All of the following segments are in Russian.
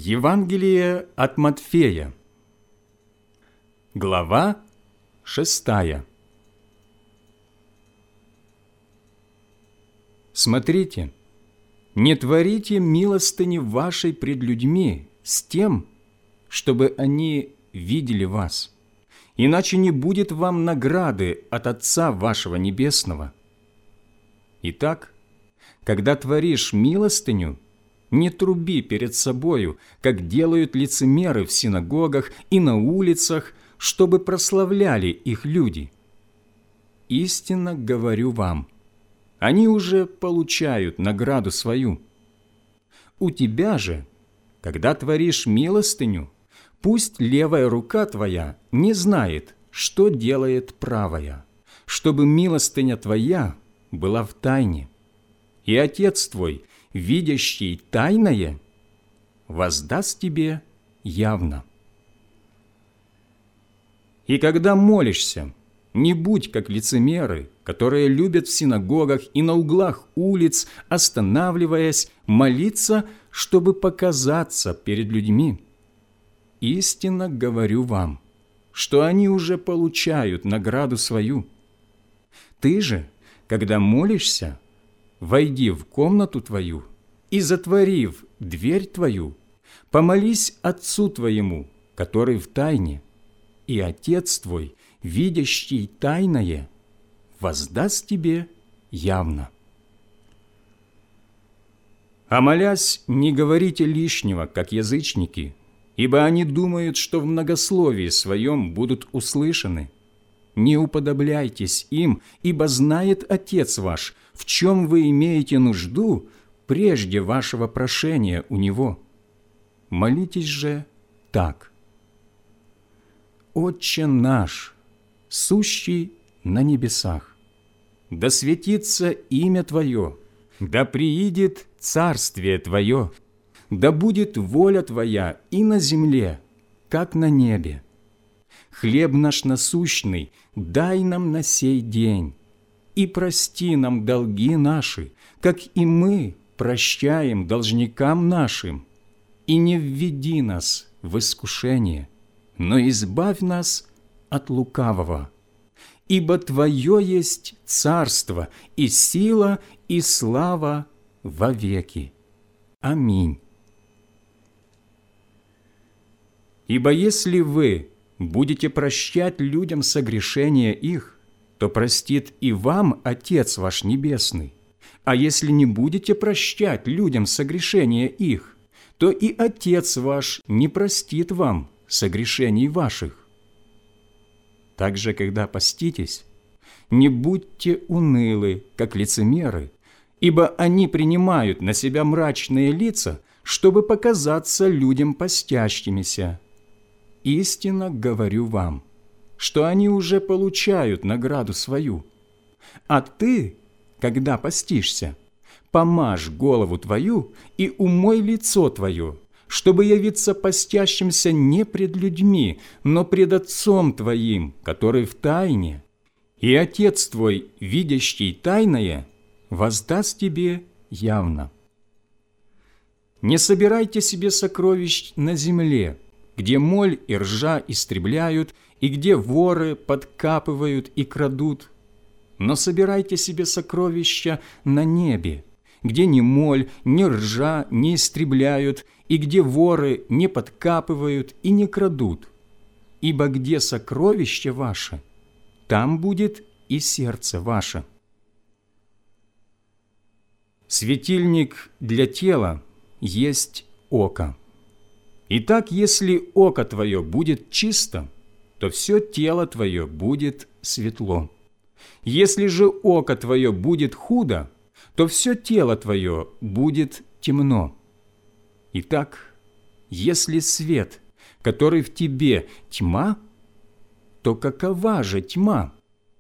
Евангелие от Матфея, глава 6. Смотрите, не творите милостыни вашей пред людьми с тем, чтобы они видели вас, иначе не будет вам награды от Отца вашего Небесного. Итак, когда творишь милостыню, не труби перед собою, как делают лицемеры в синагогах и на улицах, чтобы прославляли их люди. Истинно говорю вам, они уже получают награду свою. У тебя же, когда творишь милостыню, пусть левая рука твоя не знает, что делает правая, чтобы милостыня твоя была в тайне, и Отец твой, видящий тайное, воздаст тебе явно. И когда молишься, не будь как лицемеры, которые любят в синагогах и на углах улиц, останавливаясь, молиться, чтобы показаться перед людьми. Истинно говорю вам, что они уже получают награду свою. Ты же, когда молишься, войди в комнату твою и, затворив дверь твою, помолись Отцу твоему, который в тайне, и Отец твой, видящий тайное, воздаст тебе явно. А молясь, не говорите лишнего, как язычники, ибо они думают, что в многословии своем будут услышаны. Не уподобляйтесь им, ибо знает Отец ваш, в чем вы имеете нужду прежде вашего прошения у Него. Молитесь же так. Отче наш, сущий на небесах, да светится имя Твое, да приидет царствие Твое, да будет воля Твоя и на земле, как на небе. Хлеб наш насущный дай нам на сей день, и прости нам долги наши, как и мы прощаем должникам нашим, и не введи нас в искушение, но избавь нас от лукавого. Ибо Твое есть царство, и сила, и слава вовеки. Аминь. Ибо если вы будете прощать людям согрешения их, то простит и вам Отец ваш Небесный. А если не будете прощать людям согрешения их, то и Отец ваш не простит вам согрешений ваших. Также, когда поститесь, не будьте унылы, как лицемеры, ибо они принимают на себя мрачные лица, чтобы показаться людям постящимися. Истинно говорю вам, что они уже получают награду свою. А ты, когда постишься, помажь голову твою и умой лицо твое, чтобы явиться постящимся не пред людьми, но пред Отцом твоим, который в тайне, и Отец твой, видящий тайное, воздаст тебе явно. Не собирайте себе сокровищ на земле, где моль и ржа истребляют, и где воры подкапывают и крадут, но собирайте себе сокровища на небе, где ни моль, ни ржа не истребляют, и где воры не подкапывают и не крадут. Ибо где сокровище ваше, там будет и сердце ваше. Светильник для тела есть око. Итак, если око твое будет чисто, то все тело твое будет светло. Если же око твое будет худо, то все тело твое будет темно. Итак, если свет, который в тебе, тьма, то какова же тьма?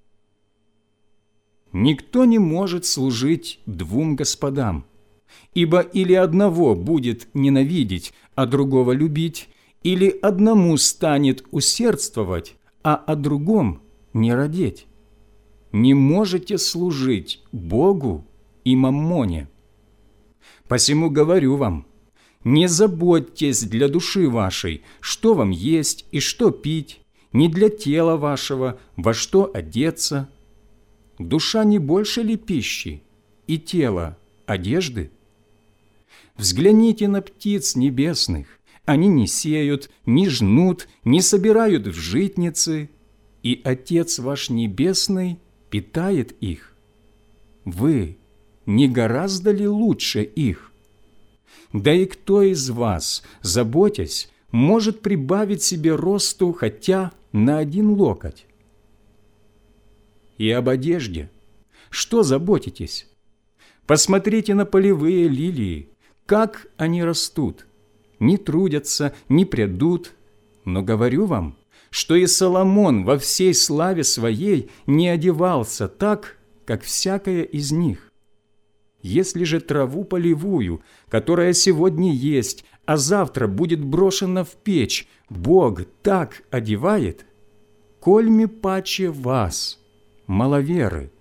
Никто не может служить двум господам, ибо или одного будет ненавидеть, а другого любить, или одному станет усердствовать, а о другом не радеть. Не можете служить Богу и маммоне. Посему говорю вам, Не заботьтесь для души вашей, что вам есть и что пить, не для тела вашего, во что одеться. Душа не больше ли пищи, и тело одежды? Взгляните на птиц небесных. Они не сеют, не жнут, не собирают в житницы, и Отец ваш Небесный питает их. Вы не гораздо ли лучше их? Да и кто из вас, заботясь, может прибавить себе росту хотя на 1 локоть? И об одежде. Что заботитесь? Посмотрите на полевые лилии, как они растут. Не трудятся, не прядут. Но говорю вам, что и Соломон во всей славе своей не одевался так, как всякая из них. Если же траву полевую, которая сегодня есть, а завтра будет брошена в печь, Бог так одевает, кольми паче вас, маловеры.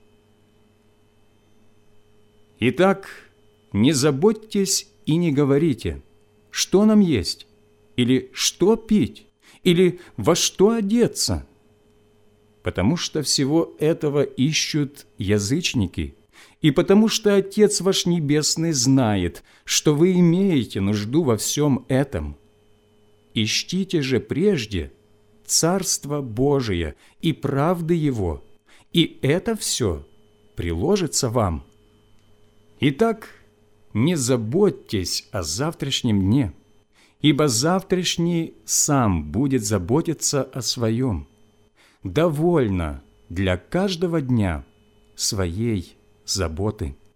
Итак, не заботьтесь и не говорите, что нам есть, или что пить, или во что одеться, потому что всего этого ищут язычники, и потому что Отец ваш Небесный знает, что вы имеете нужду во всем этом. Ищите же прежде Царство Божие и правды Его, и это все приложится вам. Итак, не заботьтесь о завтрашнем дне, ибо завтрашний сам будет заботиться о своем. Довольно для каждого дня своей заботы.